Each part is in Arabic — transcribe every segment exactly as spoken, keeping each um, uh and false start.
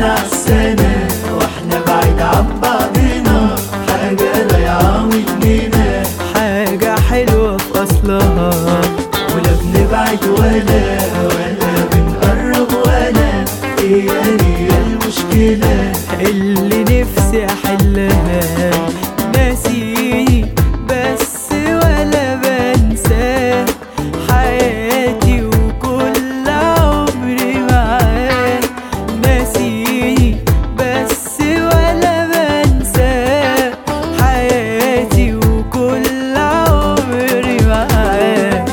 سنة عالسنة واحنا بعيد عن بعضنا، حاجة ضايعة مننا، حاجة حلوة في أصلها، ولا بنبعد ولا ولا بنقرب ولا هي هي المشكلة اللي نفسي أحلها. ناسيني بس ولا بنساه، حياتي وكل عمري معاه. ناسيني بس ولا بنساه، حياتي وكل عمري معاه.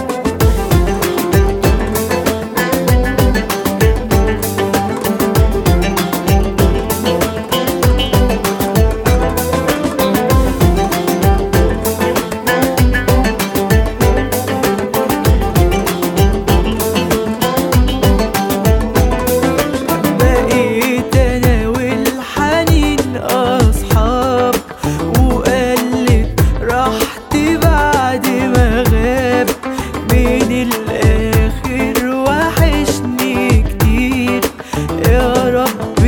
بقيت أنا والحنين أصحاب، وقلت راحتي بعد ما غاب. من الآخر وحشني كتير، يا رب